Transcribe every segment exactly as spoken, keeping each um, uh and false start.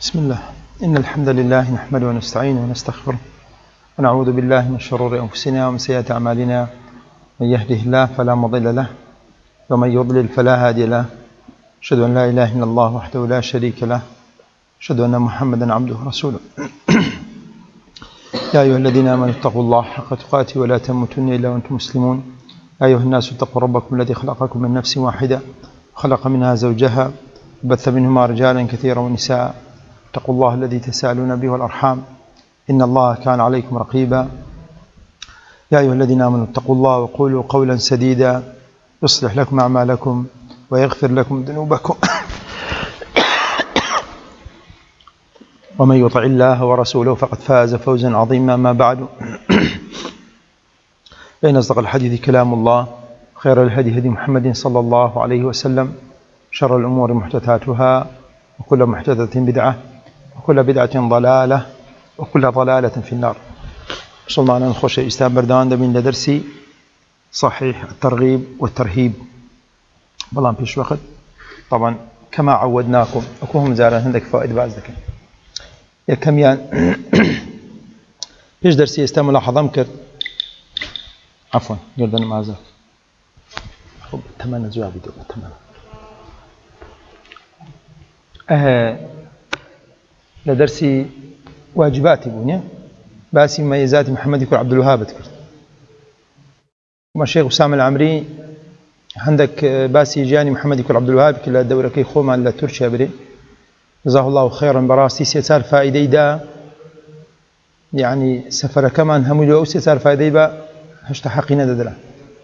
بسم الله. إن الحمد لله نحمده ونستعينه ونستغفره ونعوذ بالله من شرور أنفسنا ومن سيئات أعمالنا. من يهده الله فلا مضل له ومن يضلل فلا هادي له. أشهد أن لا إله إلا الله وحده لا شريك له. أشهد أن محمدا عبده ورسوله. يا أيها الذين آمنوا اتقوا الله حق تقاته ولا تموتن إلا وأنتم مسلمون. يا أيها الناس اتقوا ربكم الذي خلقكم من نفس واحدة خلق منها زوجها وبث منهما رجالا كثيرا ونساء. اتقوا الله الذي تساءلون به والأرحام إن الله كان عليكم رقيبا. يا أيها الذين آمنوا اتقوا الله وقولوا قولا سديدا يصلح لكم أعمالكم ويغفر لكم ذنوبكم ومن يطع الله ورسوله فقد فاز فوزا عظيما. ما بعد، فإن أصدق الحديث كلام الله، خير الهدي هدي محمد صلى الله عليه وسلم، شر الأمور محدثاتها وكل محدثة بدعة وكل بدعة ضلالة وكل ضلالة في النار. صلنا نخش إسلام بردان دمين لدرسي صحيح الترغيب والترهيب. بلان فيش وقت طبعا كما عودناكم أكوهم زارا عندك فائد بعض ذلك يا كميان فيش درسي إسلام ملاحظة مكر عفوا جردنا معذر خب تمانا جوابي دوبا تمانا أه لدرسي واجباتي بونيا باسي مميزات محمد يكون عبد الوهاب تكرت وما الشيخ أسامة العمري عندك باسي جاني محمد يكون عبد الوهاب كلا الدورة كي خوما لا ترشي بري جزاه الله خيرا براستي سيسار فائدة دا يعني سفر كمان همولو أو سيسار فائدة با هشتحقين ددلا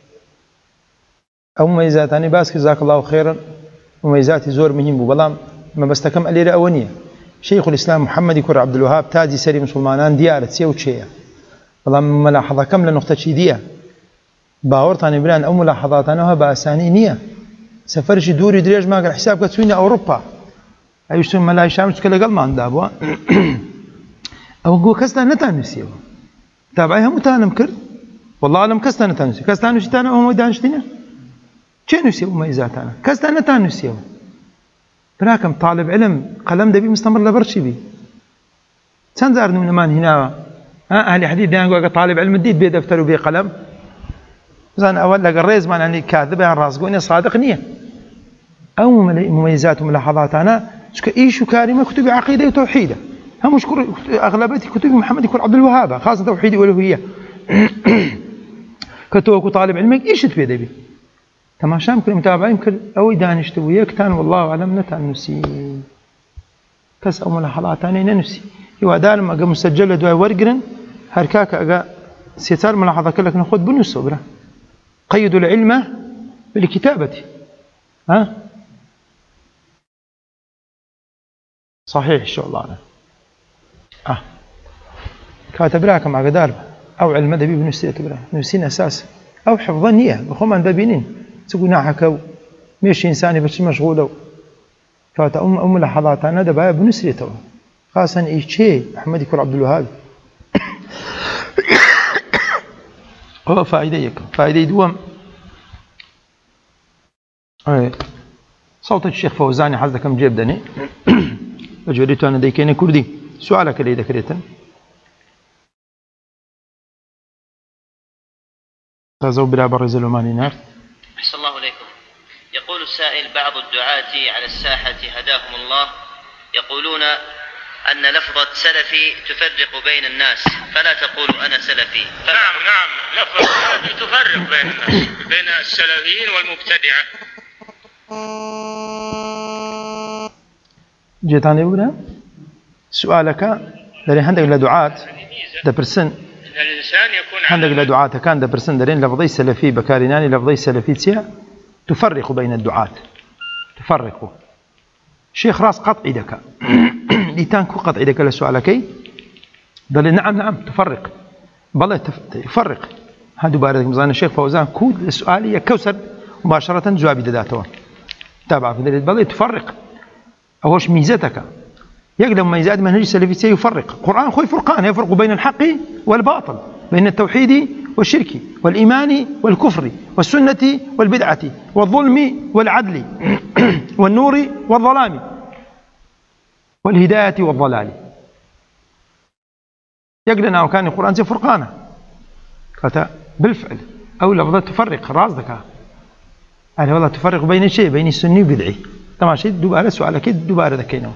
أو مميزاتاني باس جزاك الله خيرا مميزات زور مهم ببلام ما بستكم أليرة أونية. شيخ الإسلام محمد يكون عبد الوهاب تاجي سري مسلمانان ديارة سيو تشيا والله ملاحظة كم لنقطة شديدة باورتاني بلان أو ملاحظات أنا بأساني نية سفرش دوري دريج ما قال حساب كتسوين أوروبا أيشتون ملاي شام تكلا قل ما عندابوا أو جو كستا نتانسيه تابعيها متانم كرد والله أعلم كستا نتانسيه كستا نشتانا وهم دانشتنا شنو نسيه مميزاتنا كستا نتانسيه براكم طالب علم قلم دبي مستمر لبرشي بي تنزار من مان هنا أهل حديث ديان قال طالب علم الدين بيه دفتر وبيه قلم زين أول لقى الرئيس مان يعني كاذب عن راسقوني صادق نية أو مميزات وملاحظات أنا إيش كارمة كتب عقيدة وتوحيدة هم مشكور أغلبية كتب محمد يكون عبد الوهاب خاصة توحيد والوهية كتوك طالب علمك إيش تبيه دبي تماشى يمكن متابعين يمكن أو دانش تويا كتان والله أعلم نتان نسي كاس أو ملاحظات أنا ننسي يو هذا ما قام مسجل دواء ورقرن هركاك أجا سيتار ملاحظة كلك نأخذ بنص صبرة قيدوا العلم بالكتابة ها صحيح شو الله أنا آه كاتب لكم على قدار أو علم ذبي بنسي كبره نسين أساس أو حفظانية بخوم عند بينين تقول حكوا مش إنساني بس مشغولة كانت أم أم لحظات أنا دبا بنسرته خاصة إيش شيء محمد يكون عبد الوهاب هو فائدة فائدة دوام صوت الشيخ فوزاني حزة كم جيب دني أجوريته أنا ديكيني كردي سؤالك اللي ذكرته تزو بلا برز الأماني نار. أحسن الله إليكم. يقول السائل: بعض الدعاة على الساحة هداهم الله يقولون أن لفظة سلفي تفرق بين الناس فلا تقولوا أنا سلفي. نعم نعم لفظة سلفي تفرق بين الناس بين السلفيين والمبتدعة. جيتاني بنا سؤالك لأن عندك لدعاة دبرسن الإنسان يكون عندك لدعاة كان دبرسن درين لفظي سلفي بكاريناني لفظي سلفي تسيا تفرق بين الدعاة تفرق شيخ راس قطعي دكا لتانكو قطعي دكا لسؤالكي قال نعم نعم تفرق بل تفرق هذا بارد مزان الشيخ فوزان كود السؤال يكوسر مباشرة جوابي داته تابع في ذلك بل تفرق أوش ميزتك يقدم ميزات منهج السلفي يفرق القرآن خوي فرقان يفرق بين الحق والباطل بين التوحيد والشرك والإيمان والكفر والسنة والبدعة والظلم والعدل والنور والظلام والهداية والضلال يقلنا وكان القرآن زي فرقانة قالت بالفعل أو لفظة تفرق رازدك يعني والله تفرق بين الشيء بين السني وبدعي طبعا شيء دوباره سؤال أكيد دوباره ذكيناه.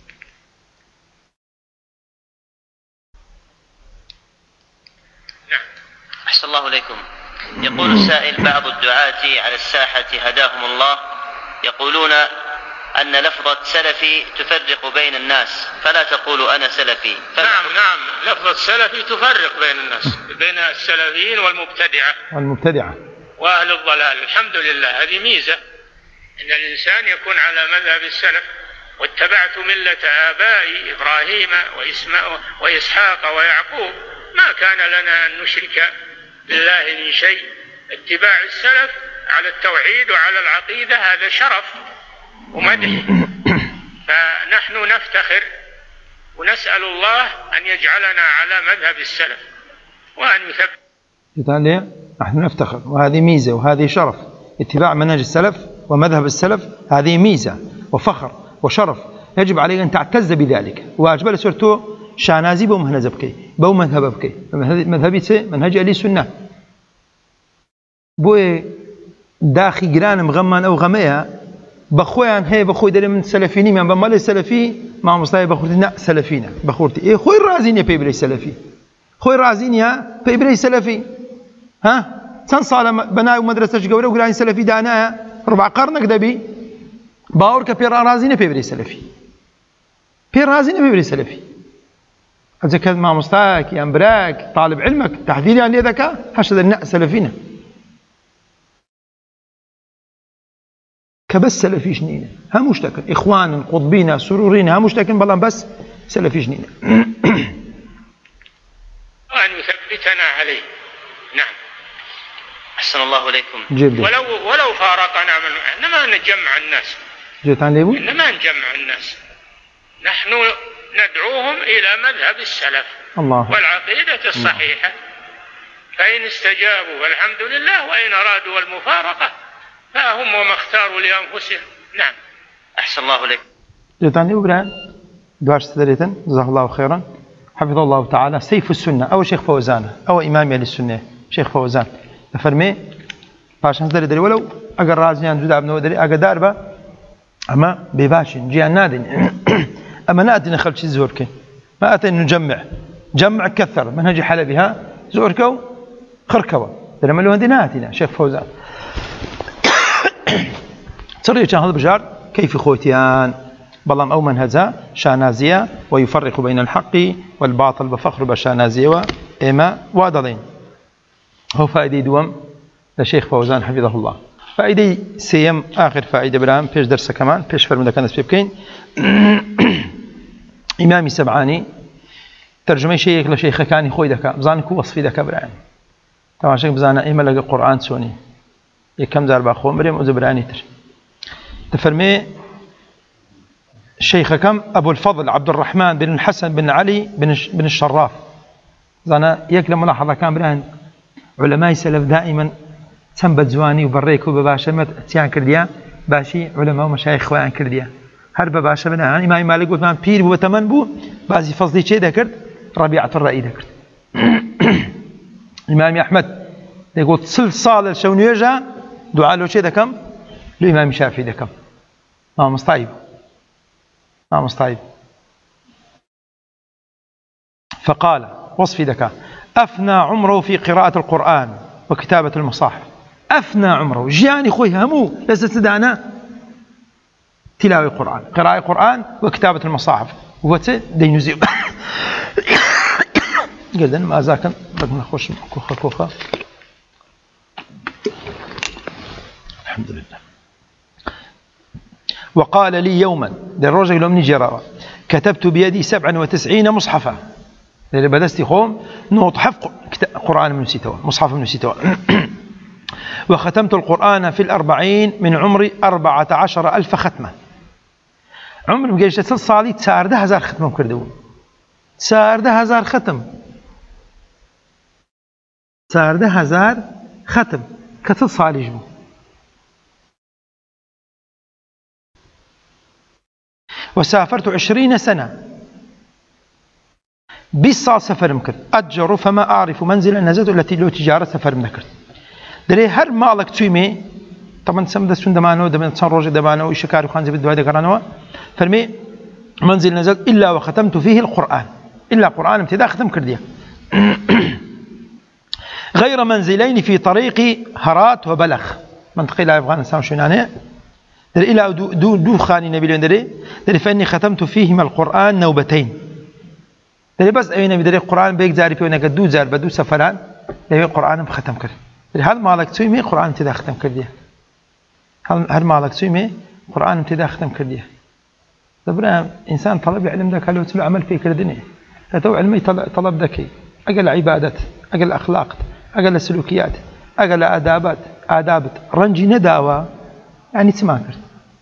أحسن الله إليكم. يقول السائل بعض الدعاة على الساحة هداهم الله يقولون أن لفظة سلفي تفرق بين الناس فلا تقولوا أنا سلفي. نعم نعم لفظة سلفي تفرق بين الناس بين السلفيين والمبتدعة والمبتدعة وأهل الضلال. الحمد لله هذه ميزة إن الإنسان يكون على مذهب السلف. واتبعت ملة آبائي إبراهيم وإسحاق ويعقوب ما كان لنا أن نشرك بالله من شيء. اتباع السلف على التوحيد وعلى العقيدة هذا شرف ومدح. فنحن نفتخر ونسأل الله أن يجعلنا على مذهب السلف وأن يثبت. نحن نفتخر وهذه ميزة وهذه شرف. اتباع منهج السلف ومذهب السلف هذه ميزة وفخر وشرف يجب عليك أن تعتز بذلك. واجب سورته شانازي بو مهنز بكي بو مذهب بكي مذهبي سي منهج أهل السنة بو داخي جران مغمان أو غميها بخويان هي بخوي دل من سلفيني من بمال السلفي مع مصطفى بخورتنا سلفينا بخورتي إيه خوي رازين يا بيبري سلفي خوي رازين يا بيبري سلفي ها سن صار بناء مدرسة جورة وقرأين سلفي دانا ربع قرن كدبي باور كبير رازين بيبري سلفي بير رازين بيبري سلفي إذا كان مع مستاك يا أمبراك طالب علمك تحديد يعني ذكاء هشذا الناس سلفينا كبس سلفي جنينة هم مشتكن إخوان قطبين سرورين هم مشتكن بلان بس سلفي جنينة. وأن يثبتنا عليه. نعم. أحسن الله إليكم. ولو ولو فارقنا من إنما نجمع الناس. جيت عن ليبو؟ إنما نجمع الناس. نحن ندعوهم إلى مذهب السلف الله والعقيدة الصحيحة. فإن استجابوا والحمد لله وإن أرادوا المفارقة فهم وما اختاروا لأنفسهم. نعم. أحسن الله إليكم. جيت عن ليبو بران دواش سدريتن جزاه الله خيرا حفظ الله تعالى سيف السنة أو شيخ فوزان أو إمام أهل السنة شيخ فوزان فرمي باشن دري دري ولو أجر رازيان جدا ابن ودري أجر داربة أما بباشن جيان نادن أما نأتي نخلش زورك ما أتى نجمع جمع كثر منهج حلبها زوركو خركوا ترى ملوا هنديناتنا شيخ فوزان ترى كان هذا بجار كيف خوتيان بلام أو منهزا شانازية ويفرق بين الحق والباطل بفخر بشانازية وإما وادلين هو فائدة دوم لشيخ فوزان حفظه الله. فائدة سيم آخر فائدة برام بيش درس كمان بيش فرمدا كان سبيبكين إمامي سبعاني ترجمة شيخ لشيخ كان خوي دكا بزانك وصفي دكا برام طبعا شيخ بزانا إما لقى قرآن سوني يكم زار باخوم بريم وزبراني تر تفرمي الشيخ كم أبو الفضل عبد الرحمن بن الحسن بن علي بن بن الشراف زانا يكلم ملاحظة كان بران علماء السلف دائما تنبت زواني وبريك وبباشا تيان كرديا باشي علماء ومشايخ خوان كرديا هر بباشا بنا إمام مالك وثمان بير وثمان بو بازي فصلي شيء ذكرت ربيعة الرأي ذكرت الإمام أحمد يقول سل صال الشونيجا دعاء له شيء ذكم الإمام الشافعي ذكم ما مستعيب ما مستعيب فقال وصفي ذكاء أفنى عمره في قراءة القرآن وكتابة المصاحف أفنى عمره جياني خوي همو لستدانا تلاوة القرآن قراءة القرآن وكتابة المصاحف وتي دينوزي جدا ما ذاك بدنا نخش كوخة كوخة الحمد لله. وقال لي يوما للرجل من جرارة كتبت بيدي سبعا وتسعين مصحفا اللي بدستي خوم نوط حفظ قرآن من سيتوا مصحف من سيتوا وختمت القرآن في الأربعين من عمري أربعة عشر ألف ختمة عمر مجيش تصل صالي تسارده هزار ختمة كردون تسارده هزار ختم تسارده هزار ختم كتصل صالي جبو وسافرت عشرين سنة بالصال سفر مكر أتجر فما أعرف منزلا نزلت التي لو تجارة سفر مكر دري هر مالك تويمي طبعا سمد سون دمانو دمن صن روج دمانو يشكار خان زبد وهذا كرانوا فرمي منزل نزلت إلا وختمت فيه القرآن إلا قرآن ابتداء ختم كرديه غير منزلين في طريق هرات وبلخ منطقة لا أفغانستان شنانه در إلى دو, دو, دو خاني نبيل دري دري فإني ختمت فيهما القرآن نوبتين دري بس أين بدري القرآن بيك زاري فيه ونقد دو زار بدو سفران دري القرآن بختم كرد دري هل مالك تسوي مي قرآن ابتداء ختم كرديه هل هل مالك تسوي مي قرآن ابتداء ختم كرديه دبرا إنسان طلب علم ذاك لو تلو عمل في كردني تو علمي طلب ذكي أقل عبادات أقل أخلاق أقل سلوكيات أقل آدابات آدابت رنجي نداوة يعني تماكر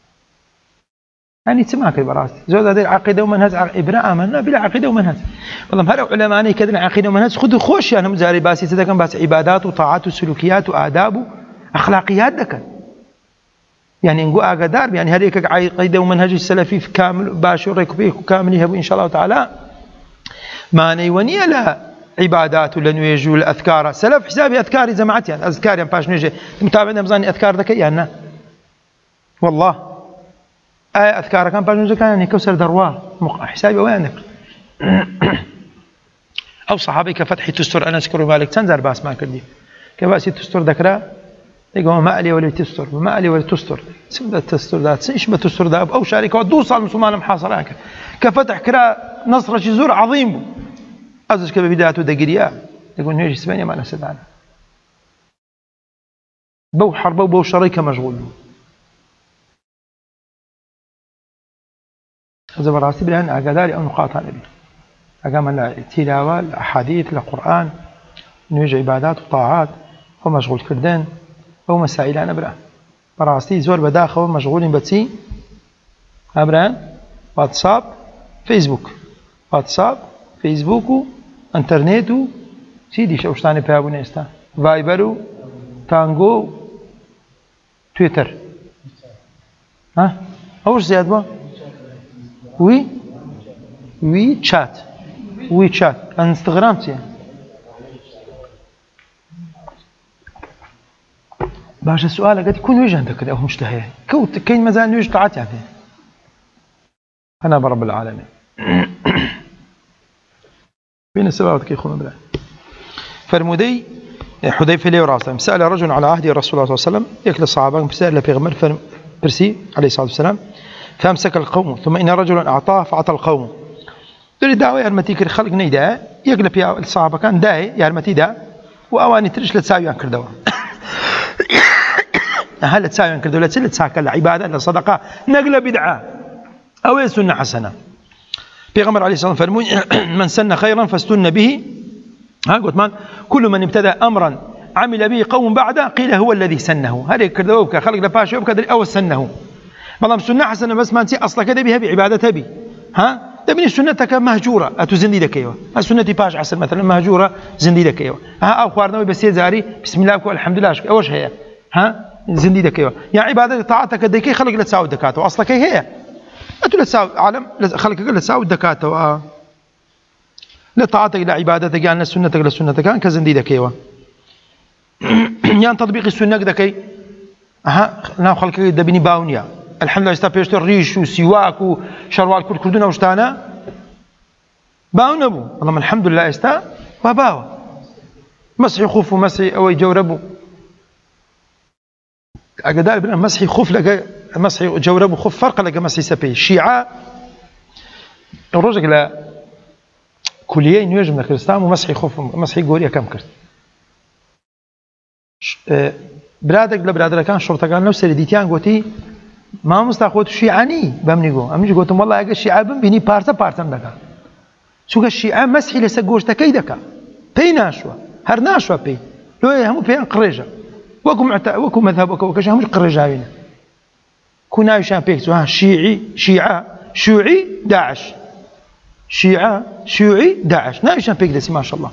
يعني تماكر براس زود هذه العقيدة ومنهج إبراء آمنا بلا عقيدة ومنهج والله هل علماني كذا عقيدة ومنهج خذوا خوش يعني مزاري باسي تذكر بس عبادات وطاعات وسلوكيات وآداب وأخلاقيات ذكر يعني نقول أقدار يعني هذيك عقيدة ومنهج السلفي في كامل باشر ركبيه كامل يهبو إن شاء الله تعالى ما نيوني لا عبادات ولا نيجوا الأذكار سلف حسابي أذكاري جماعتي يعني أذكار يعني باش نيجي متابعنا مزاني أذكار ذكي يعني والله أي أذكار كان باش نيجي كان يعني كوسر درواه حسابي وينك أو صحابي كفتح تستر أنا أذكر مالك تنزل باس ما كردي كباسي تستر ذكرى يقول ما ألي ولا تستر ما ألي ولا تستر سمد تستر ذات إيش بتستر ذا أو شاركة دوس على المسلمان محاصرة كفتح كرا نصر جزور عظيم أزج كبدايته دقيقة يقول نيجي سبعين ما نسد عنه بو حرب وبو شريكة مشغول هذا براسي بلان أقداري أو نقاط على بي أقام تلاوة الأحاديث القرآن نيجي عبادات وطاعات هو مشغول كردان أو مسائل أنا برا براسي زور بداخل مشغولين بتسي أبران واتساب فيسبوك واتساب فيسبوك انترنت سيدي شوشتاني بيابو نيستا فايبرو تانجو تويتر ها أوش زياد با وي وي تشات وي تشات انستغرام تي باش السؤال قد يكون وجه عندك او مشتهي كوت كاين مازال وجه طلعت يعني انا برب العالمين بين السبب كي يخون بلا فرمودي حذيفه لي وراسه سأل رجل على عهد الرسول صلى الله عليه وسلم يكل الصحابه بسأل لبيغمر فرسي عليه الصلاه والسلام فامسك القوم ثم ان رجلا اعطاه فعطى القوم دول دعوه يرمتي خلق نيدا يقلب يا الصحابه كان داعي يرمتي دا واواني ترش لتساوي كردوا هل تساوي كردوا لتساكل عباده لصدقه نقله بدعه او سنه حسنه بيغمر عليه الصلاه والسلام فرمون من سن خيرا فاستن به ها قلت مان كل من ابتدأ امرا عمل به قوم بعده قيل هو الذي سنه هذه كردوبك خلق لباش يبكى او سنه والله سنه حسنه بس ما انت اصلا كذا بها بعبادتها بي ها تبني سنتك مهجوره اتزندي لك ايوه السنه باش عسل مثلا مهجوره زندي لك ايوه ها او خوارنوي بس زاري بسم الله والحمد لله اول هي ها زندي لك ايوه يا عباده طاعتك ديكي خلق لا تساوي دكاته اصلا كي هي اتو تساوي عالم خلق لا تساوي دكاته اه لا طاعتك لا عبادتك يعني سنتك لا سنتك كان كزندي لك ايوه يعني تطبيق السنه دكي ها نا خلق دبني باونيا الحمد لله استبيشت الريش وسواك وشروال كل كردنا وشتانا باون ابو اللهم الحمد لله استا وباو مسحي خوف ومسحي او يجوربو اقدار بنا مسحي خوف لك مسحي جوربو خوف فرق لك مسحي سبي الشيعة الرجل لا كلية نيجم من الكريستان ومسحي خوف مسحي قوريا كم كرت برادك لبرادر كان شرطة قال نفس الديتيان قوتي ما مستخوت الشيعاني بمنيقو امني قلتم والله اجا الشيعة بني بارتا بارتا دكا سوق الشيعة مسحي لسقوش تكي دكا بي ناشوا هر ناشوا بي لو هم بيان قريجة وكم معت وكم مذهب وكم كش هم قريجة هنا كنا يشان بيكتو ها شيعي شيعة شيوعي داعش شيعة شيوعي داعش نايشان بيكدس ما شاء الله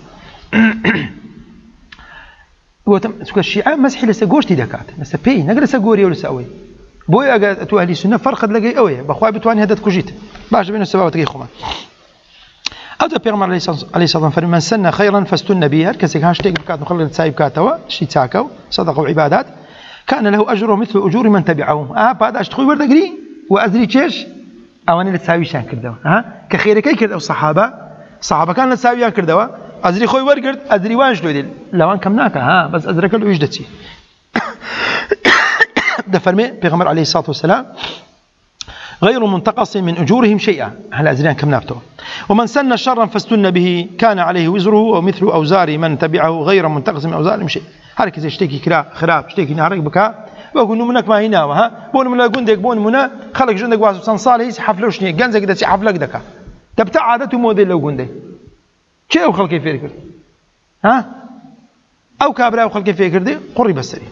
وتم سوق الشيعة مسحي لسقوش تي دكات بس بي نقدر سقوري ولا سوي بوي أجا أهل السنة فرق لقي قوي بخوي بتواني هذا تكوجيت باش بين السبب وتجي خمان أو ده بيغمر عليه الصلاة والسلام من سن خيرا فاستن به كسيك هاش تيجي بكات نخلي تسايب كاتوا شي تساكوا صدقوا وعبادات كان له أجر مثل أجور من تبعهم آه بعد أشتخوي ورد أجري وأزري تشيش أو أنا لتساوي شان كردوا ها كخير كي كردوا الصحابة صحابة كان لتساوي كردوا أزري خوي ورد أزري وانش لودي لو أن كمناك ها بس أزرك له يجدتي ده فرمي بيغمر عليه الصلاة والسلام غير منتقص من أجورهم شيئا هل أزريان كم نابته ومن سن شرا فاستن به كان عليه وزره ومثل أوزار من تبعه غير منتقص من أوزارهم شيء هركز يشتكي كرا خراب اشتكي نهارك بكا بقول منك ما هنا وها بون منا جندك بون منا خلق جندك واسو صنصالي حفله شني جنزك ده حفلك دكا تبتع عادته موديل لو جندي شيء وخلق كيف يفكر ها أو كابرا وخلق كيف يفكر دي قرب السري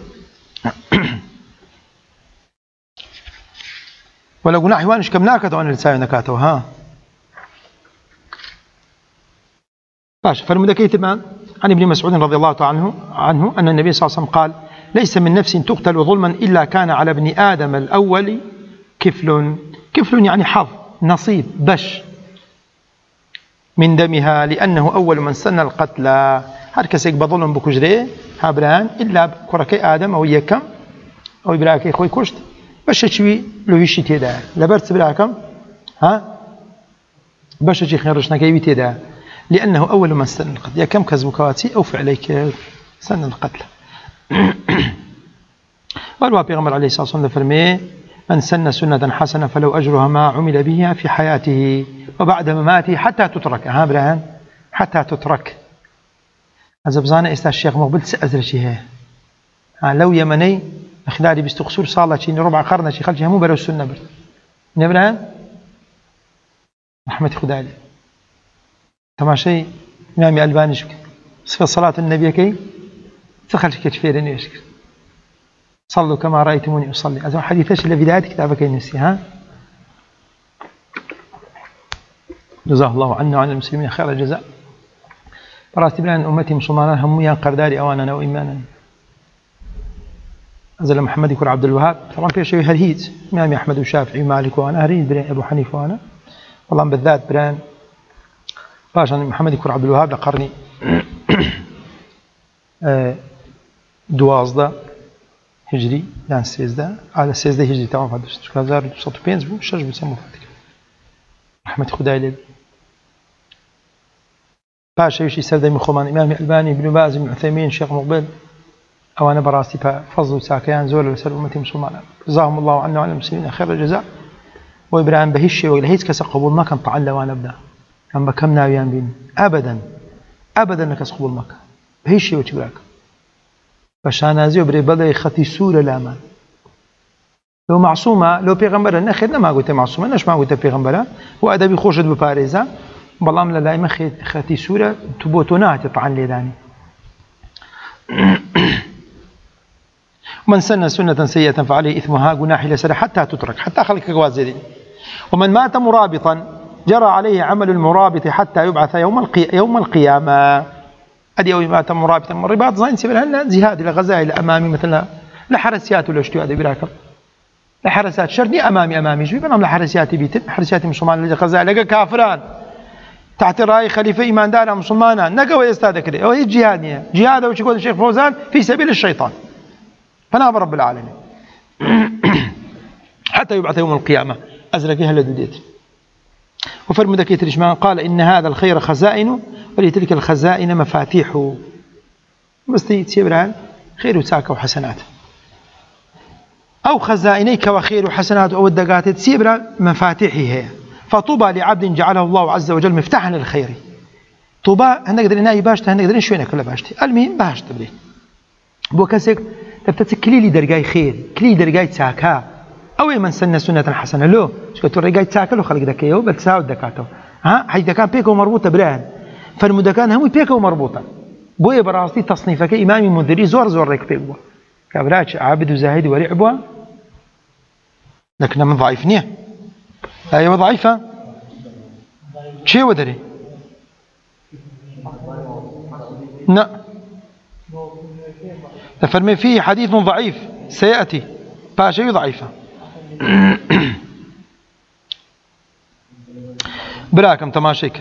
ولا قلنا حيوانش كم ناكته أنا لساي نكاته ها باش فرمدكيت الآن عن ابن مسعود رضي الله تعالى عنه عنه أن النبي صلى الله عليه وسلم قال ليس من نفس تقتل ظلما إلا كان على ابن آدم الأول كفل كفل يعني حظ نصيب بش من دمها لأنه أول من سن القتل هركسك بظلم بكجري هابران إلا كركي آدم أو يكم أو إبراكي خوي كشت باش تشوي لو يشي تيدا لبرت براكم ها باش تجي خيرشنا كيبي تيدا لأنه أول من سن القتل يا كم كذبكواتي أو فعليك سن القتل والوا بيغمر عليه الصلاة والسلام فرمي من سن سنة حسنة فلو أجرها ما عمل بها في حياته وبعد مماته حتى تترك ها برهان حتى تترك أزبزانة إستا الشيخ مقبل تسأزر شيء لو يمني خلالي بيستقصور صالة شيء ربع قرن شيء خلشها مو برو السنة برد نبرهان رحمة خدالي تماشي إمامي ألباني شكرا صفة صلاة النبي كي تخلش كتفيرني يشكر صلوا كما رأيتموني أصلي أزم حديثش اللي بداية كتابك ينسي ها جزاه الله عنا وعن المسلمين خير الجزاء براسي بلان أمتي مسلمانا هم يان قرداري أوانا وإيمانا أزل محمد يكون عبد الوهاب طبعا في شيء هرهيد إمامي أحمد وشافعي ومالك وأنا هرهيد بران أبو حنيفة وأنا والله بالذات بران باشا محمد يكون عبد الوهاب لقرني دوازده هجري لان سيزده على سيزده هجري تمام فدشت هزار وصوت بينز بو شش بسمو فاتك رحمة خداي لي باشا يشي سردي من خمان إمام الألباني ابن باز بن عثيمين شيخ مقبل أو أنا براسي ففضل ساكيان زول لسر أمتي مسلمان جزاهم الله عنا وعلى المسلمين خير الجزاء وإبراهيم بهشي ولا هيك كسر قبول ما كان طعن لو أنا أبدا كان بكم ناويان بين أبدا أبدا نكس قبول مكة بهشي وتبراك بشانازي وبري بدأ يختي سورة الأمان لو معصومة لو بيغمبرة نخدنا ما قلت معصومة نش ما قلت بيغمبرة وأدبي خوشت بباريزة بالله لا لا ما ختي سورة تبوتونات طعن لداني ومن سن سنة سيئة فعليه إثمها جناح لسر حتى تترك حتى خلق جوازين ومن مات مرابطا جرى عليه عمل المرابط حتى يبعث يوم القي... يوم القيامة أدي يوم مات مرابطا الرباط زين سبيلها جهاد إلى غزاء إلى أمامي مثلا لحرسيات ولا شتو هذا براكم لحرسات شرني أمامي أمامي شو بنام لحرسيات بيت حرسيات مسلمان لغزاء لقى كافران تحت راي خليفة إيمان دار مسلمانا نقوى يستاد كده وهي جهادية جهاد وش يقول الشيخ فوزان في سبيل الشيطان فنام رب العالمين حتى يبعث يوم القيامة أزرقها لدوديت وفرم ذكيت الإجماع قال إن هذا الخير خزائن ولتلك الخزائن مفاتيح بس تيبران خير وساكة وحسنات أو خزائنيك وخير وحسنات أو الدقات تسيبرا مفاتيحه هي فطوبى لعبد جعله الله عز وجل مفتاحا للخير طوبى هنقدر ناي باشته هنقدر شوينك كل باشتي المهم باشته بري بو كسك تتكلي لي درجاي خير كلي درجاي ساكا أو من سن سنة حسنة له شو تقول رجاي ساكا لو خلق دكيو بتساو دكاته ها حيث كان بيكو مربوطة بران فالمدكان هم بيكو مربوطة بو براستي تصنيفك إمامي منذري زور زور ريك بيكو كبراش عابد وزاهد ورعبوا لكن من ضعيف نيه أيوة ضعيفة شيء ودري لا فرمي فيه حديث ضعيف سيأتي باشي ضعيفة براكم تماشيك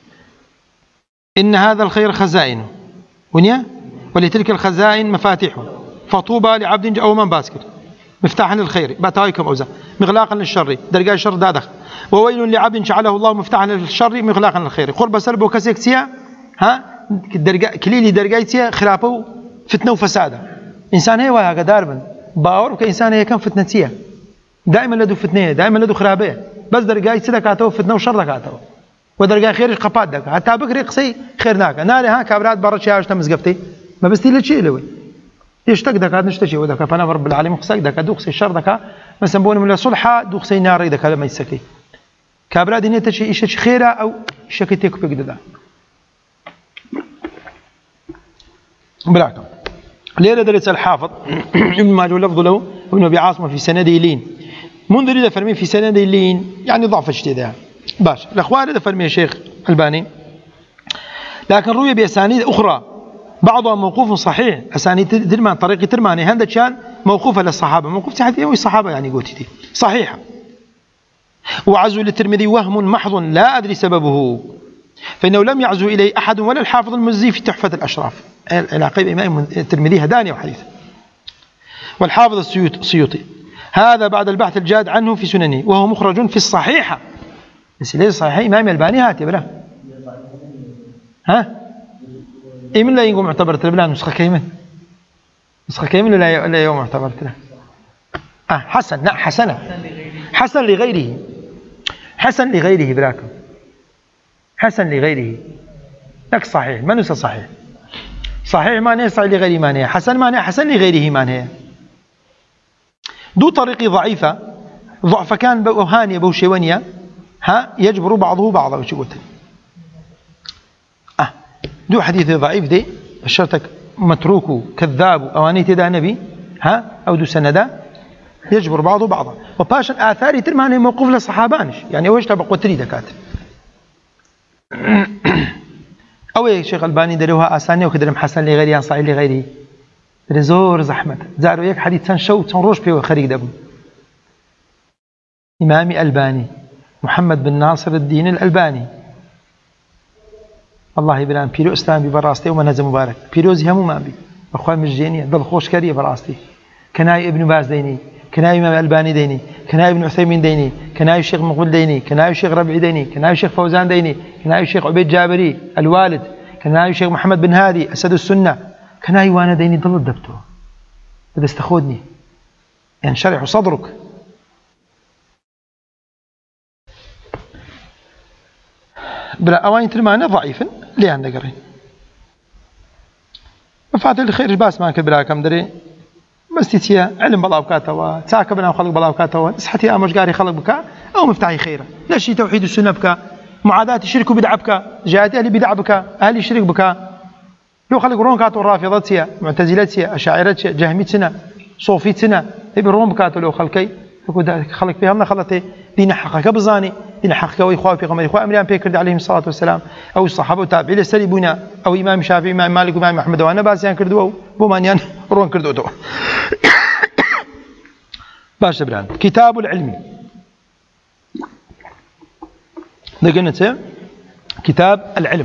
إن هذا الخير خزائنه ونيا ولتلك الخزائن مفاتيحه فطوبى لعبد أو من باسكر مفتاحا للخير باتايكم أوزا مغلاقا للشر درجة الشر دادخ وويل لعبد جعله الله مفتاحا للشر مغلاقا للخير قرب سلب وكسيكسيا ها درجة كليلي درجة خرابه فتنة وفسادة إنسان هي ويا قدار بن باور كإنسان هي كان فتنتيه دائما لدو فتنة دائما لدو خرابية بس درجة سدكاته فتنة وشر دكاته ودرجة خير قباد دك حتى بكري قصي خيرناك ناري ها كابرات برشة عشنا مزقفتي ما بس تيل شيء لوي يشتق دك هذا نشتشي ودك فأنا رب العالمين قصيك دك دوقسي الشر دك مثلا بون من الصلحة دوقسي نار دك هذا ما يسكي كابرات دنيا تشي إيش خيرة أو شكيتك بقدر براكم ليلة درس الحافظ ابن ماجه لفظ له ابن أبي عاصمة في سنده لين منذر إذا فرمي في سنده لين يعني ضعف اجتداء باش الأخوان إذا فرمي الشيخ الباني لكن روي بأسانيد أخرى بعضها موقوف صحيح أسانيد ترمان طريق ترماني هذا كان موقوفة للصحابة موقوف تحدي الصحابة يعني قلت صحيحة وعزو للترمذي وهم محض لا أدري سببه فإنه لم يعزو إليه أحد ولا الحافظ المزي في تحفة الأشراف العقيب إمام الترمذي هداني وحديث والحافظ السيوطي هذا بعد البحث الجاد عنه في سننه وهو مخرج في الصحيحة بس ليس صحيح إمام الباني هاتي بلا ها إيه من لا ينقو معتبرت له بلا نسخة كيمن نسخة كيمن لا لا يوم معتبرت له آه حسن لا حسنة حسن لغيره حسن لغيره براكم حسن لغيره لك صحيح ما نسى صحيح صحيح ما نهي صحيح لغيره ما نهي حسن ما نهي حسن لغيره ما نهي دو طريقي ضعيفة ضعف كان بوهانية بوشيوانية ها يجبر بعضه بعضا وش قلت آه دو حديث ضعيف دي الشرطك متروك كذاب أواني تدا نبي ها أو دو سندا يجبر بعضه بعضا وباشن آثاري ترماني موقوف للصحابانش يعني وش تبقى قتري دكاتر أو يا شيخ الباني دروها أساني وكدرم حسن لغيره صحيح لغيره رزور زحمة زاروا يك حديث تنشو تنروش فيه خريج دبو إمامي الباني محمد بن ناصر الدين الألباني الله يبلان بيرو إسلام ببراستي ومنهج مبارك بيروزي همو ما بي أخوان مجيني ضل خوش كريه براستي كناي ابن باز ديني كناي إمام الألباني ديني كناي ابن عثيمين ديني كناي الشيخ مقبول ديني كناي الشيخ ربيع ديني كناي الشيخ فوزان ديني كناي الشيخ عبيد جابري الوالد كناي الشيخ محمد بن هادي أسد السنة كناي وانا ديني ضل الدبتو بدي استخودني ينشرح صدرك بلا أوان ترمانه ضعيفا ليه عندك قرين مفاتيح الخير باس ما كبرها كم دري بس تيتيا علم بلا وكاته وتساك بنا وخلق بلا وكاته نصحتي امش قاري خلق بك او مفتاحي خيره لا شيء توحيد السنه بك معاداه الشرك وبدع بك جاءت اهل بدع بك اهل الشرك بك لو خلق رون كاتو رافضتيا معتزلتيا اشاعرتيا جهميتنا صوفيتنا ابن رون كاتو لو خلقي خلق فيها ما خلطي دين حقك بزاني دين حقك ويخوا في غمر اخوا امريان بيكرد عليهم الصلاه والسلام او الصحابه والتابعين لسلبونا او امام شافعي امام مالك وامام احمد وانا باسيان كردوا بومانيان رون كردوا تو باش بران كتاب العلم دقنته كتاب العلم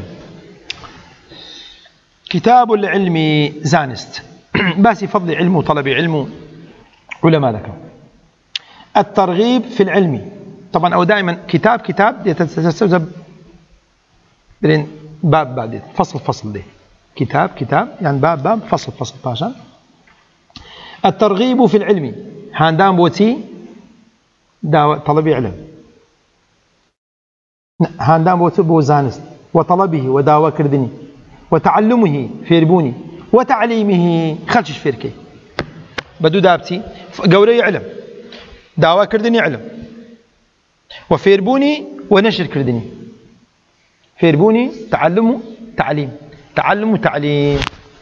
كتاب العلم زانست باسي فضل علمه وطلب علمه علماء ذكر الترغيب في العلم طبعا او دائما كتاب كتاب يتسلسل بين باب بعد فصل فصل ده كتاب كتاب يعني باب باب فصل فصل باشا الترغيب في العلم هاندام بوتي دا طلب علم هاندام بوتي بوزانست وطلبه وداوا كردني وتعلمه فيربوني وتعليمه خلش فيركي بدو دابتي قوري علم داوا كردني علم وفيربوني ونشر كردني فيربوني تعلم تعليم تعلم تعليم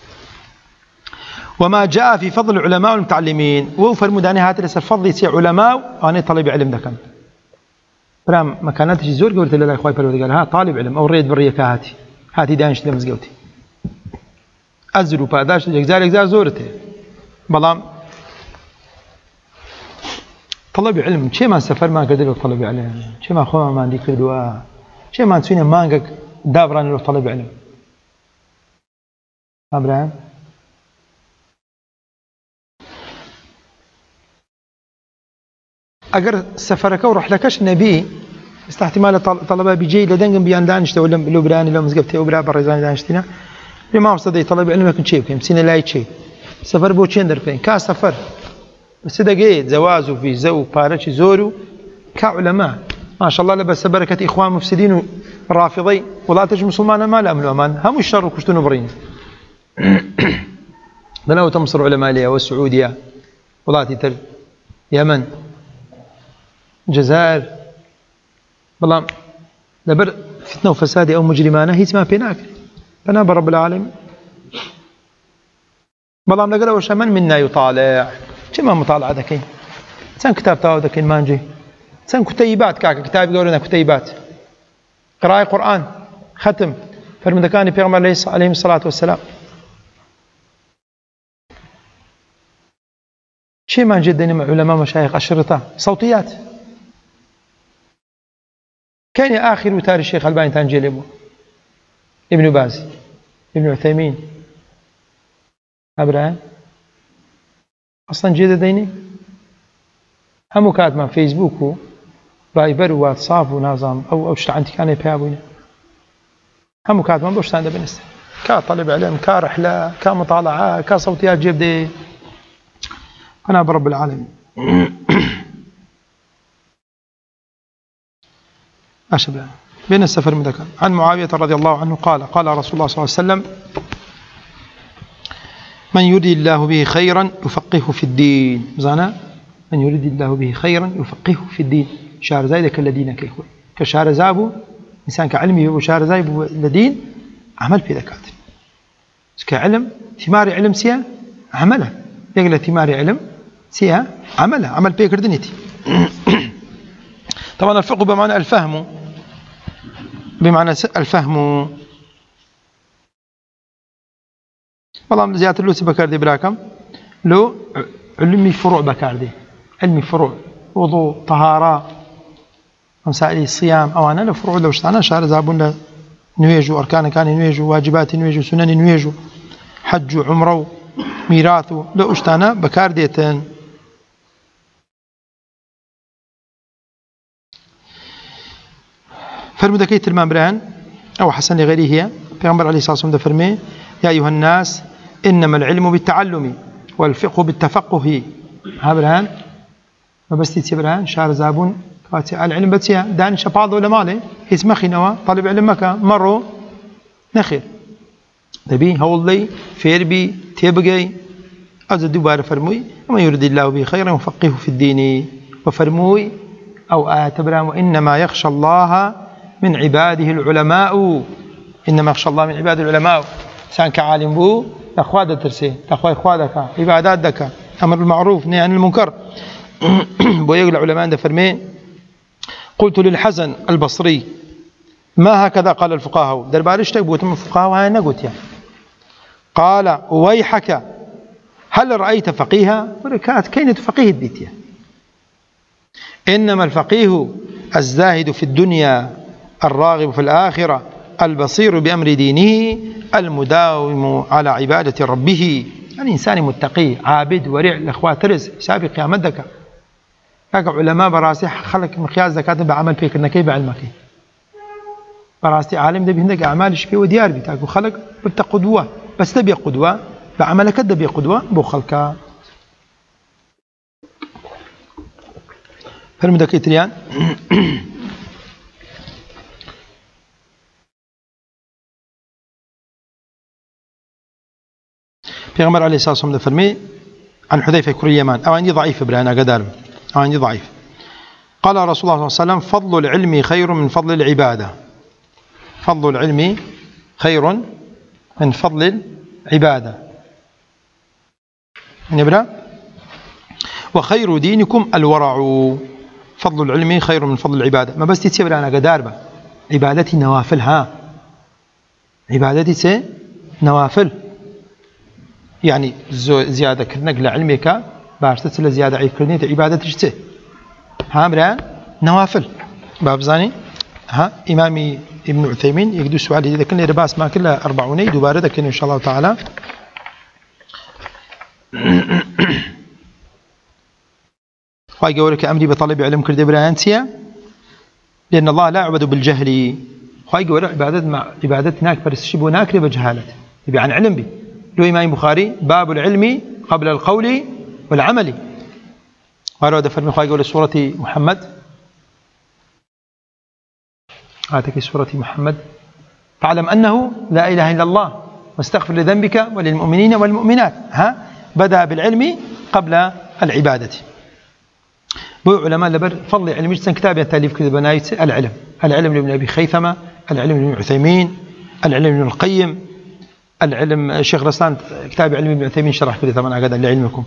وما جاء في فضل العلماء والمتعلمين وفر مداني هات لسه الفضل يصير علماء وانا طالب علم ذاك برام مكانات تجي زور قلت له لا اخوي قال ها طالب علم او ريد بريه هاتي هاتي دانش لمز قوتي ازرو باداش الجزائر الجزائر زورته بلام طلب علم چه ما سفر ما قدر طلب علم چه ما خو ما عندي كردوا چه ما تسوين مانك دابران لو طلب علم ابراهيم اگر سفرك وروح لكش نبي است احتمال طلبه بيجي لدنجم بيان دانشته ولا لو براني لو مزقبتي وبرا برزان دانشتينا الإمام صدي طلب علمك كن شيء مسينا لاي شيء سفر بو چندر فين كا سفر بس دقيت زواز وفي زو بارش زورو كعلماء ما شاء الله لبس بركة إخوان مفسدين رافضي ولا تج مسلمان ما لا أمن أمان هم الشر وكشتون برين بناو تمصر علماء ليا والسعودية ولا تتر يمن جزائر بلام لبر فتنة وفساد أو مجرمانة هي ما بيناك بنا برب العالمين بلام لقرأ وش من منا يطالع كما مطالعة ذكي سان كتاب تاو ذكي مانجي سان كتيبات كاك كتاب يقولون كتيبات قراءة قرآن ختم فرمدكاني بيغمر عليه الصلاة والسلام شيء ما جدا مع علماء مشايخ أشرطة صوتيات كان آخر تاريخ الشيخ الباني تنجيلبه ابن باز ابن عثيمين أبراهيم أصلا جيدة ديني همو كاتما فيسبوك بايبر واتساب ونظام أو أو شتعنتي كان يبيعوني همو كاتما بوشتان ده بنست كطالب علم كرحلة كمطالعة كصوتيات جيب دي أنا برب العالمين أشبه بين السفر من ذكر عن معاوية رضي الله عنه قال قال رسول الله صلى الله عليه وسلم من يريد الله به خيرا يفقهه في الدين زانا من يريد الله به خيرا يفقهه في الدين شهر زايد كالذين كيخوي كشهر زابو إنسان كعلمي وشهر زايد الدين عمل في ذكات كعلم ثمار علم سيا عمله يقول ثمار علم سيا عمله عمل بيكر دنيتي طبعا الفقه بمعنى الفهم بمعنى الفهم والله زيادة اللوسي بكاردي براكم لو علمي فروع بكاردي علمي فروع وضوء طهارة مسائل الصيام أو أنا لو فروع لو اشتانا شهر زابون نويجو أركان كان نويجو واجبات نويجو سنن نويجو حج وعمره ميراث لو اشتانا بكارديتن فرمودكي تلمان برهن أو حسن لغيره هي پیغمبر عليه الصلاة والسلام فرمي يا أيها الناس إنما العلم بالتعلم والفقه بالتفقه ها برهن ما بس تيتي برهن شهر زابون العلم بتسيا دان شباض ولا مالي اسمخي نوا طالب علم مكا مرو نخير تبي هولي فيربي تيبقي أزد دوباره فرموي وما يريد الله به خيرا يفقهه في الدين وفرموي أو آية برهن وإنما يخشى الله من عباده العلماء إنما يخشى الله من عباده العلماء سان كعالم بو أخواد ترسي أخواد إخوادك عبادات دك أمر المعروف نهي عن المنكر بو يقول العلماء ده فرمي قلت للحسن البصري ما هكذا قال الفقهاء دربارش تقبوت من الفقهاء وهي نقوت يعني قال ويحك هل رأيت فقيها وركات كينة فقيه الديتيا إنما الفقيه الزاهد في الدنيا الراغب في الآخرة البصير بأمر دينه المداوم على عبادة ربه يعني إنسان متقي عابد ورع الأخوات رزق سابق قيامتك هكا علماء براسي خلق مخياز زكاة بعمل فيك إنكي بعلمك براسي عالم ده بهندك أعمال شبيه وديار بتاعك وخلق قلت قدوة بس تبي قدوة بعملك تبي قدوة بو خلقها فرمدك إتريان پیغمبر عليه الصلاة والسلام فرمي عن حذيفة كري يمان أو عندي ضعيف برانا قدار أو عندي ضعيف قال رسول الله صلى الله عليه وسلم فضل العلم خير من فضل العبادة فضل العلم خير من فضل العبادة نبرأ وخير دينكم الورع فضل العلم خير من فضل العبادة ما بس تتسبر أنا قدار عبادتي نوافل ها عبادتي سي نوافل يعني زيادة كرنك لعلمك باشتت لزيادة عيب كرنية عبادتك سي ها بران نوافل باب زاني ها إمامي ابن عثيمين يقدو سؤال إذا كنا رباس ما كلها أربعوني دوباره ذكر إن شاء الله تعالى. خواهي قولك أمري بطلب علم كرد برانتيا لأن الله لا يعبد بالجهل. خواهي قولك عبادت مع عبادت هناك برسشب هناك بجهالة يبي عن علم بي له إمام بخاري باب العلم قبل القول والعمل. وهذا فرمي خواهي قولك سورة محمد هاتك سورة محمد فاعلم أنه لا إله إلا الله واستغفر لذنبك وللمؤمنين والمؤمنات. ها بدأ بالعلم قبل العبادة. بو علماء لبر فضل علم جدا كتاب تاليف كذا بنايت العلم العلم لابن أبي خيثمة العلم لابن عثيمين العلم لابن القيم العلم الشيخ رسلان كتاب علم ابن عثيمين شرح كذا ثمان عقد لعلمكم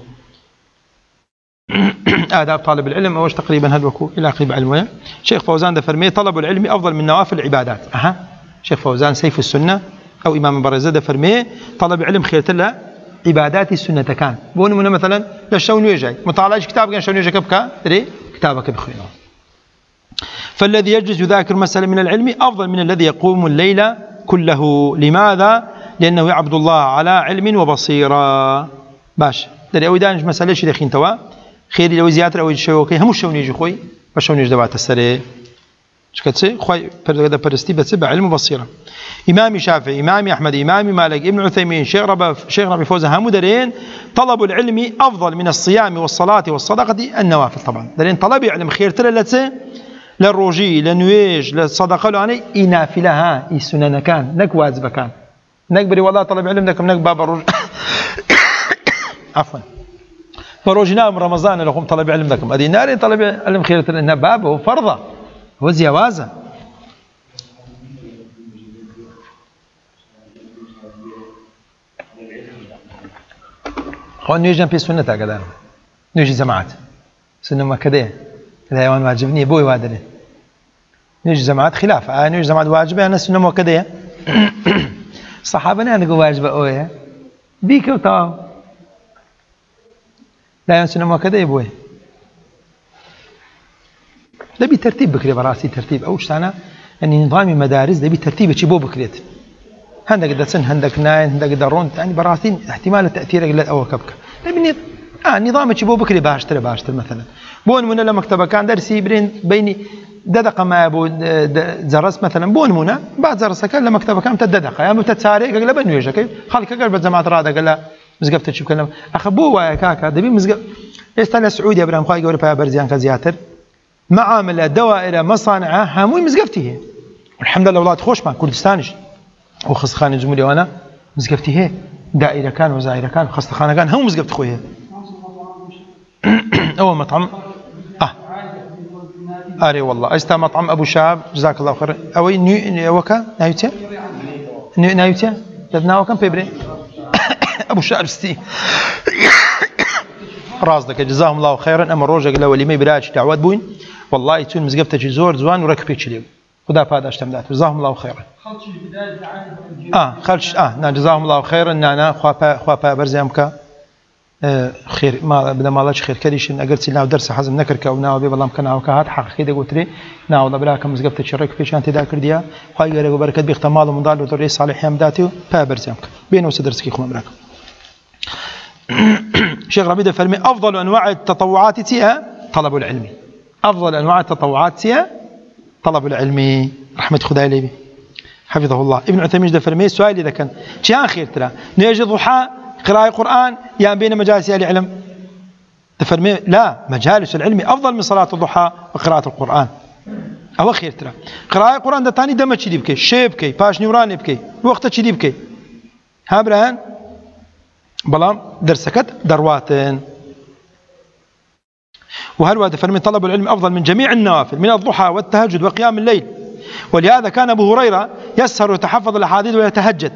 آداب طالب العلم أوش تقريبا هدوكو إلى قريب علمه. شيخ فوزان ده فرمي طلب العلم أفضل من نوافل العبادات. أها شيخ فوزان سيف السنة أو إمام برزة ده فرمي طلب العلم خيرت له عبادات السنة كان بون من مثلا لشون يجي مطالعة كتاب كان شون يجي كبكا ري كتابك بخير. فالذي يجلس يذاكر مسألة من العلم أفضل من الذي يقوم الليل كله. لماذا؟ لأنه يعبد الله على علم وبصيرة. باش دري أو دانش مسألة شيء دخين توا خير لو زيادة أو شيء وكي هم شون يجي خوي بشون يجي دوات السرير شكتسي خوي فرد برستي بس بعلم وبصيرة. إمام الشافعي إمام أحمد إمام مالك ابن عثيمين شيخ ربا شيخ ربي فوزة هم درين طلب العلم أفضل من الصيام والصلاة والصدقة النوافل. طبعا درين طلب علم خير ترى لتسي للروجي للنويج للصدقة لعني إنافلها السنن كان نك واجب كان نكبري والله طلب علم نكم نك باب الروج عفوا بروجنا من رمضان لهم طلب علم لكم أدي نار طلب علم خير ترى إنه بابه فرضه هو زيوازه. خو نيجي في سنة كذا نيجي جماعات سنة ما كذا الحيوان واجبني بوي وادري نيجي جماعات خلاف آه نيجي جماعات واجبة أنا سنة ما كذا صحابنا أنا جو واجبة أوه بيك وتاو لا يعني سنة ما كذا يبوي ده بترتيب بكري براسي ترتيب أوش أنا أني نظام مدارس ده بترتيب تشيبو بكريت هندك ده سن هندك ناين هندك ده رون يعني براسين احتمال التأثير قلت أول كبكة لأن آه نظام تشيبو بكري باشتري باشتري مثلا بون من لما مكتبة كان درسي بين بيني ددقة ما أبو زرس مثلا بون منا بعد زرس كان لما مكتبة كان تددقة يا متتساري قال بنو يجا كيف خالك قال بجماعة رادة قال لا مزقفت تشوف كلام أخبوه يا كاكا دبي مزقف يستنى السعودية إبراهيم خاي يقول فيها برزيان كزياتر معاملة دوائر مصانع هموي مزقفتي والحمد لله والله تخوش مع كردستانش وخص خاني زملي وانا مزقفتي هي دائرة كان وزائرة كان خص خانة كان هم مزقفت خويه أول مطعم آه أري والله أستا مطعم أبو شاب جزاك الله خير أوي نيو وكا نايوتيا نايوتيا لدنا وكم بيبري أبو شاب ستي رازدك جزاهم الله خيرا أما روجا قال ولي ما يبراش دعوات بوين والله يتون مزقفتك زور زوان وركبيتش ليو خدا فاد اشتمدات جزاهم الله خيرا اه خلش اه نا جزاهم الله خيرا انا خوابا خوابا برزامك آه خير ما بدا ما لاش خير كريش اقرت لنا درس حزم نكرك او ناوي والله مكن او كهات حق كده قلت لي نا والله بلاك مزقفتك شرك فيش انت ذاكر ديا خاي غير بركه باحتمال ومضال ودري صالح يمداتي فبرزامك بينه وسدرسكي خو مبارك. شيخ ربيده فرمي افضل انواع التطوعات تيها طلب العلم افضل انواع التطوعات تيها طلب العلم رحمة خداي لي حفظه الله. ابن عثيمين ده فرمي سؤال إذا كان شيء خير ترى نيجي ضحى قراءة قرآن يعني بين مجالس العلم تفرمي لا مجالس العلم أفضل من صلاة الضحى وقراءة القرآن أو خير ترى قراءة القرآن ده تاني دم تشدي بكي شيء بكي باش نوران بكي وقت تشدي بكي ها برهان بلام درسكت درواتن. وهل فرمي طلب العلم أفضل من جميع النوافل من الضحى والتهجد وقيام الليل. ولهذا كان أبو هريرة يسهر ويتحفظ الأحاديث ويتهجد.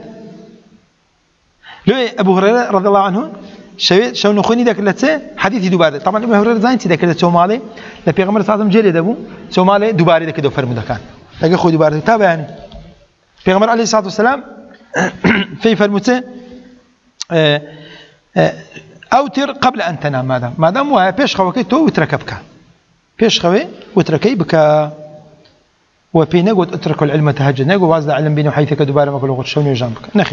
لو أبو هريرة رضي الله عنه شو شو نخوني ذاك اللي حديث دبارة طبعا أبو هريرة زين ذاك اللي سومالي لبي غمر صادم جلد أبو سومالي دبارة ذاك ده فرمي ذاك لقى خو دبارة تابع يعني في غمر عليه الصلاة والسلام في فرمته أوتر قبل أن تنام. ماذا ما دام هو بيش خوكي تو وتركبك بيش خوي وتركي بك وبي نقول اتركوا العلم تهجد نقول وازد علم بينه حيث كدبار ما كل وقت شوني جنبك نخذ.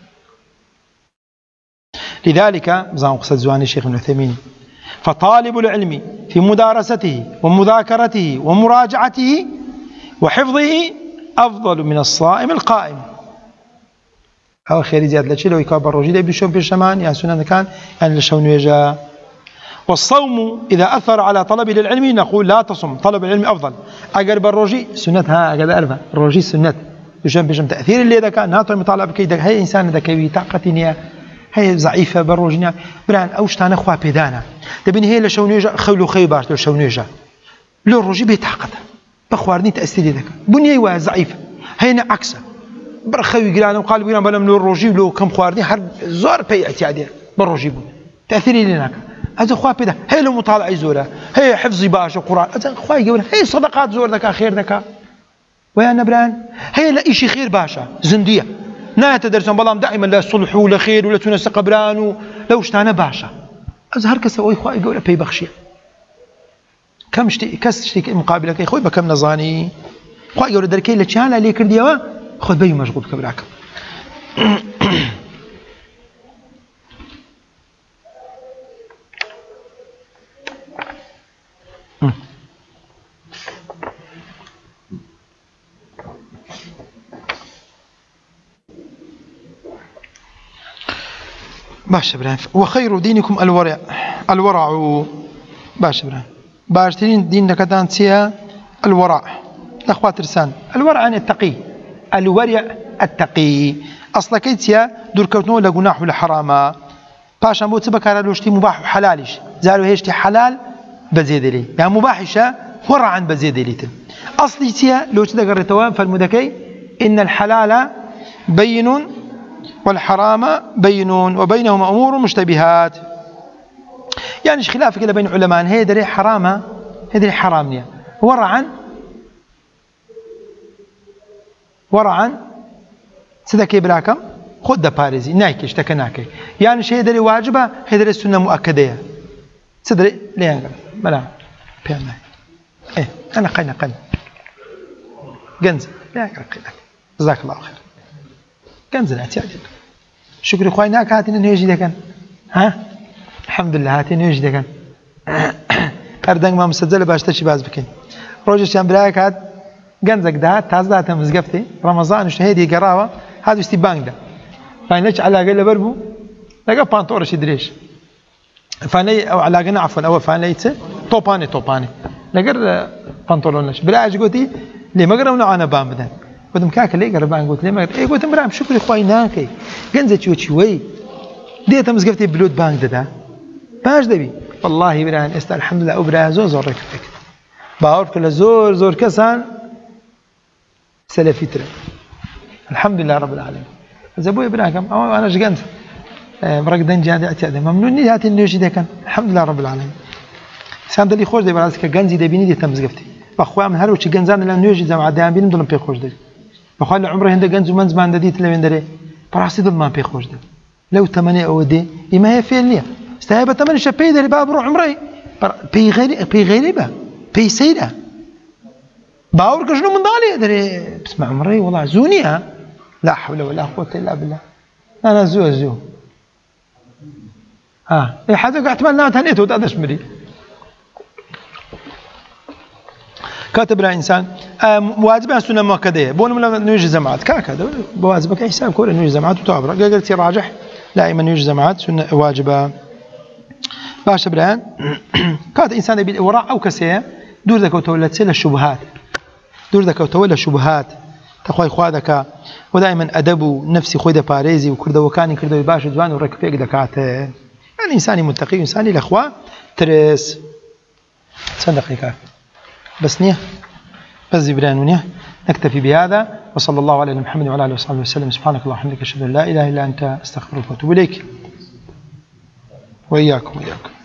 لذلك زان قصد زواني الشيخ ابن عثيمين فطالب العلم في مدارسته ومذاكرته ومراجعته وحفظه أفضل من الصائم القائم. أو خير زياد لشيء لو يكبر الرجل بيشوف بالشمان يعني سنة كان يعني لشون يجا. والصوم إذا أثر على طلب العلم نقول لا تصم طلب العلم أفضل. أقرب الرجي سنتها أقرب أربعة الرجي سنة يشوف بيشوف تأثير اللي ذا كان ناطر مطالع بكيد هاي إنسان ذا كي طاقتني هي ضعيفة بالرجنيا بران أوش تانا خوا بيدانا دبين هي لشون يجا خلو خي باش لشون يجا لو الرجي بيتعقد بخوارني تأثير ذاك بنية وضعيفة هينا عكسه برخوي قرانا وقال بينا بلا من الرجي لو كم خوارني حرب زور بي اعتيادية بالرجي بون تأثيري لناك هذا خوا بيدا هي لو مطالعة زورة هي حفظي باش القرآن هذا خوا يقول هي صدقات زور ذاك خير ذاك ويا نبران هي لا إشي خير باشا زندية نا تدرسون بلام دائما لا صلح ولا خير ولا تونس قبران لو اشتانا باشا هذا هر كسا خوا يقول بي بخشية كم شتي كس شتي مقابلك اخوي بكم نظاني خوا يقول دركي لا تشالا لي كرديوا خذ بي مشغول كبراك. باش بران وخير دينكم الورع الورع باش بران باشترين دين دكتان سيا الورع الاخوات رسان الورع عن التقي الورع التقي اصلا كيتيا دور كوتنو لا جناح ولا حرام باش ام بوتسبك على لوشتي مباح وحلالش زارو هيشتي حلال بزيد لي يعني مباحشه ورعا بزيد لي اصلي تيا لو تدقرتوا فالمدكي ان الحلال بين والحرام بين وبينهما امور مشتبهات يعني ايش خلاف كده بين علماء هي دري حرامه هي دري حرامنيه ورعا ورعا سدكي براكم خد ده باريزي نايك اشتكناكي يعني شيء دري واجبه هي دري السنه مؤكده سدري ليه بلا بيانا ايه انا قنا قنا جنز لا قنا جزاك الله خير جنز لا تعجب شكري خويناك هاتين نيجي دكان ها الحمد لله هاتين نيجي دكان هردنگ ما مسجل باش تشي باز بكين روجش كان براك هات جنزك ده تازه تمزقفتي رمضان شو هدي قراوه هذا استي بانك ده فاينش على قال بربو لقى بانطور شي دريش فاني او على قنا عفوا او فانيت توباني توباني لقى بنطلونش بلاش قلتي لي ما قراونا انا بامدن قلت مكاك ليه قربان قلت ليه ما ايه قلت مرام شكري خويناكي جنزه شوي وي ديت مزقفتي بلود بانك ده باش دبي والله بران است الحمد لله ابرا زور زور ركبتك باور كل زور زور كسان سلفيتر الحمد لله رب العالمين زبوي ابراكم او انا جنت مرقدن جاد اعتاد ممنوني هات النيجي ده كان الحمد لله رب العالمين سام دلي خوش دي براسك جنزي ده بيني دي تمزقفتي بخوا من هروش جنزان لا نيجي زعما دام بين دول بي خوش دي بخوا عمره هند جنز ومنز ما عندي لوين دري براسي دول ما بي خوش دي لو ثمانية او دي ما هي فيلنيه استهبه ثمانية شبي دري باب روح عمري بي غير بي غريبه بي سيده باور كشنو من ضالي دري بسمع عمري والله زونيها لا حول ولا قوه الا بالله انا زو زو ها اي حاجه احتمال تهنيته وتقدرش مري كاتب لنا انسان واجب سنه مؤكده بون ولا نيجي جماعات كاك هذا بواجبك حساب كل نيجي جماعات وتعبر قلت راجح لا اما نيجي جماعات سنه واجبه باش بران كات انسان بالوراء او كسيه دور ذاك وتولت سله الشبهات دور ذاك وتولى الشبهات تخوي خوادك ودائما ادب نفسي خوده باريزي وكرده وكان كرده باش جوان وركبك دكات يعني انسان متقي انسان الاخوه ترس صدقك بس نيه بس جبران ونيه نكتفي بهذا وصلى الله على محمد وعلى اله وصحبه وسلم سبحانك اللهم وبحمدك اشهد ان لا اله الا انت استغفرك واتوب اليك واياكم واياكم